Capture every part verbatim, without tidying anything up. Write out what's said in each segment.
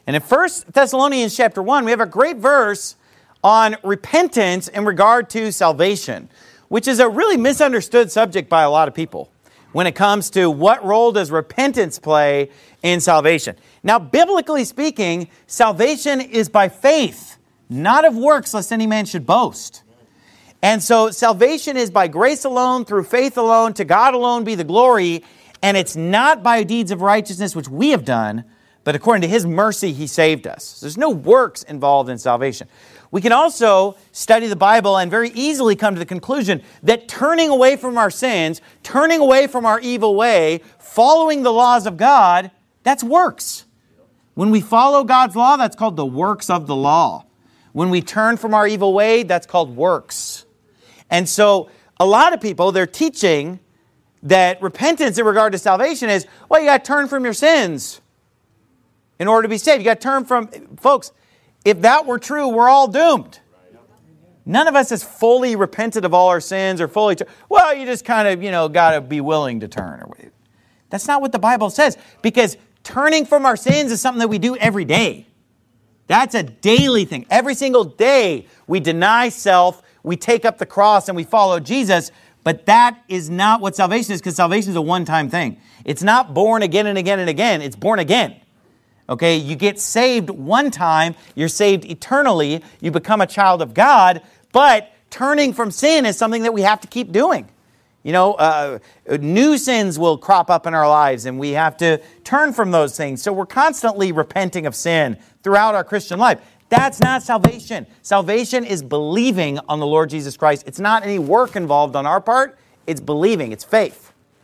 And in First Thessalonians chapter one, we have a great verse on repentance in regard to salvation, which is a really misunderstood subject by a lot of people when it comes to what role does repentance play in salvation. Now, biblically speaking, salvation is by faith, not of works, lest any man should boast. And so salvation is by grace alone, through faith alone, to God alone be the glory, and it's not by deeds of righteousness which we have done, but according to His mercy He saved us. There's no works involved in salvation. We can also study the Bible and very easily come to the conclusion that turning away from our sins, turning away from our evil way, following the laws of God, that's works. When we follow God's law, that's called the works of the law. When we turn from our evil way, that's called works. And so a lot of people, they're teaching that repentance in regard to salvation is, well, you got to turn from your sins in order to be saved. You got to turn from, folks, if that were true, we're all doomed. None of us has fully repented of all our sins or fully, well, you just kind of, you know, got to be willing to turn. That's not what the Bible says, because turning from our sins is something that we do every day. That's a daily thing. Every single day we deny self, we take up the cross, and we follow Jesus. But that is not what salvation is, because salvation is a one-time thing. It's not born again and again and again. It's born again. Okay, you get saved one time, you're saved eternally, you become a child of God, but turning from sin is something that we have to keep doing. You know, uh, new sins will crop up in our lives, and we have to turn from those things. So we're constantly repenting of sin throughout our Christian life. That's not salvation. Salvation is believing on the Lord Jesus Christ. It's not any work involved on our part. It's believing. It's faith.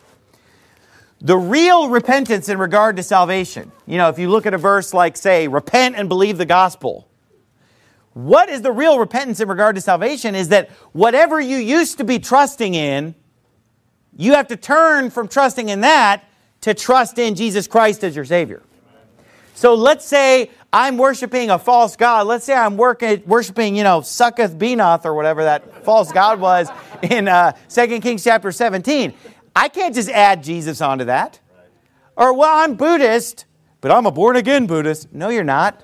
The real repentance in regard to salvation, you know, if you look at a verse like, say, repent and believe the gospel. What is the real repentance in regard to salvation is that whatever you used to be trusting in, you have to turn from trusting in that to trust in Jesus Christ as your Savior. So let's say I'm worshiping a false god. Let's say I'm working, worshiping, you know, Succoth Benoth or whatever that false god was in uh, Second Kings chapter seventeen. I can't just add Jesus onto that. Or, well, I'm Buddhist, but I'm a born-again Buddhist. No, you're not.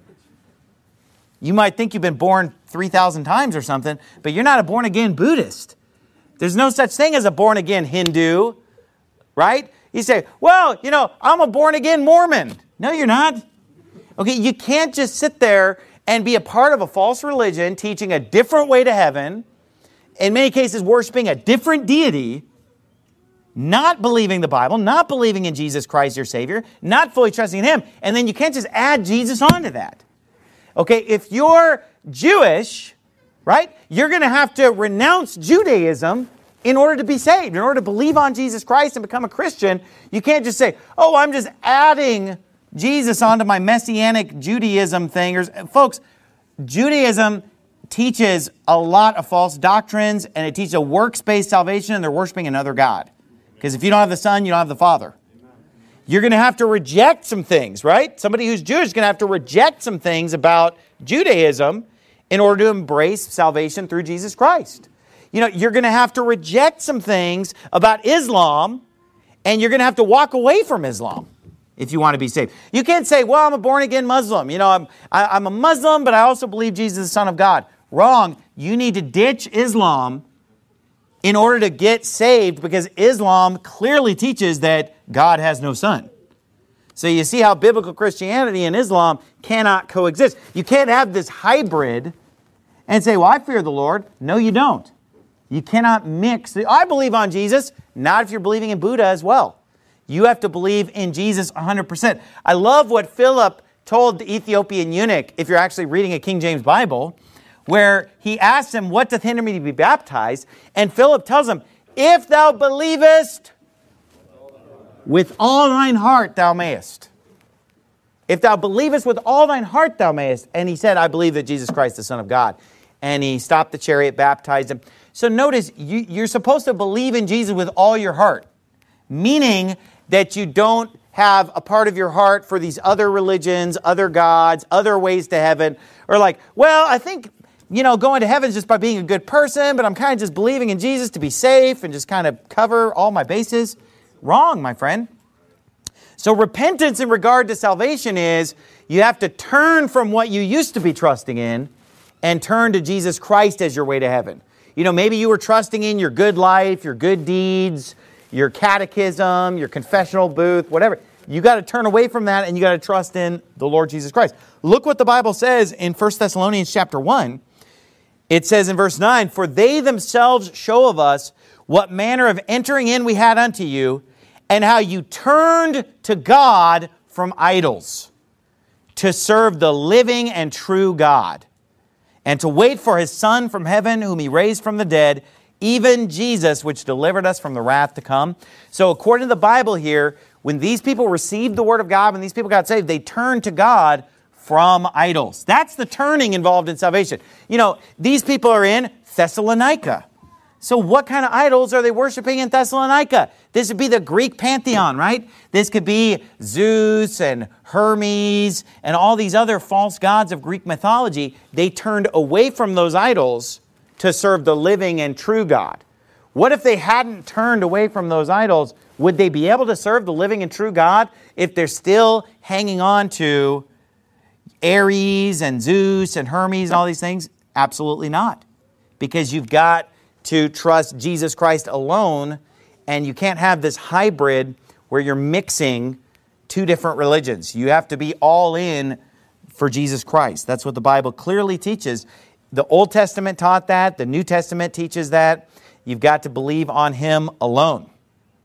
You might think you've been born three thousand times or something, but you're not a born-again Buddhist. There's no such thing as a born-again Hindu, right? You say, well, you know, I'm a born-again Mormon. No, you're not. Okay, you can't just sit there and be a part of a false religion teaching a different way to heaven, in many cases worshiping a different deity, not believing the Bible, not believing in Jesus Christ, your Savior, not fully trusting in Him, and then you can't just add Jesus onto that. Okay, if you're Jewish, right, you're going to have to renounce Judaism in order to be saved, in order to believe on Jesus Christ and become a Christian. You can't just say, oh, I'm just adding Jesus onto my Messianic Judaism thing. Or, folks, Judaism teaches a lot of false doctrines, and it teaches a works-based salvation, and they're worshiping another God. Because if you don't have the Son, you don't have the Father. You're going to have to reject some things, right? Somebody who's Jewish is going to have to reject some things about Judaism in order to embrace salvation through Jesus Christ. You know, you're going to have to reject some things about Islam, and you're going to have to walk away from Islam if you want to be saved. You can't say, well, I'm a born-again Muslim. You know, I'm, I, I'm a Muslim, but I also believe Jesus is the Son of God. Wrong. You need to ditch Islam in order to get saved, because Islam clearly teaches that God has no son. So you see how biblical Christianity and Islam cannot coexist. You can't have this hybrid and say, well, I fear the Lord. No, you don't. You cannot mix. The, I believe on Jesus, not if you're believing in Buddha as well. You have to believe in Jesus one hundred percent. I love what Philip told the Ethiopian eunuch, if you're actually reading a King James Bible, where he asks him, what doth hinder me to be baptized? And Philip tells him, if thou believest with all thine heart thou mayest. If thou believest with all thine heart thou mayest. And he said, I believe that Jesus Christ is the Son of God. And he stopped the chariot, baptized him. So notice, you, you're supposed to believe in Jesus with all your heart. Meaning that you don't have a part of your heart for these other religions, other gods, other ways to heaven. Or like, well, I think, you know, going to heaven is just by being a good person, but I'm kind of just believing in Jesus to be safe and just kind of cover all my bases. Wrong, my friend. So repentance in regard to salvation is, You have to turn from what you used to be trusting in and turn to Jesus Christ as your way to heaven. You know, maybe you were trusting in your good life, your good deeds, your catechism, your confessional booth, whatever. You got to turn away from that and you got to trust in the Lord Jesus Christ. Look what the Bible says in First Thessalonians chapter one. It says in verse nine, "For they themselves show of us what manner of entering in we had unto you, and how you turned to God from idols, to serve the living and true God, and to wait for His Son from heaven, whom He raised from the dead, even Jesus, which delivered us from the wrath to come." So according to the Bible here, when these people received the Word of God, when these people got saved, they turned to God from idols. That's the turning involved in salvation. You know, these people are in Thessalonica. So what kind of idols are they worshiping in Thessalonica? This would be the Greek pantheon, right? This could be Zeus and Hermes and all these other false gods of Greek mythology. They turned away from those idols to serve the living and true God. What if they hadn't turned away from those idols? Would they be able to serve the living and true God if they're still hanging on to Ares and Zeus and Hermes and all these things? Absolutely not. Because you've got to trust Jesus Christ alone, and you can't have this hybrid where you're mixing two different religions. You have to be all in for Jesus Christ. That's what the Bible clearly teaches. The Old Testament taught that. The New Testament teaches that. You've got to believe on Him alone.